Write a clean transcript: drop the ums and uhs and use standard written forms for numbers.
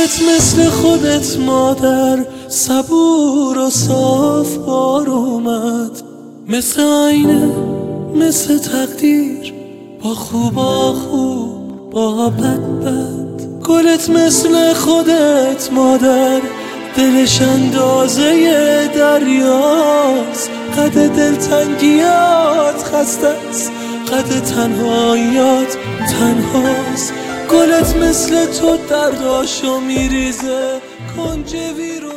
گلت مثل خودت مادر، صبور و صاف بار اومد، مثل آینه مثل تقدیر، با خوبا خوب با بد بد. گلت مثل خودت مادر، دلش اندازه دریاست، قد دلتنگیات خسته است، قد تنهاییات تنهاست. گلت مثل تو درداشو میریزه، کنج ویرون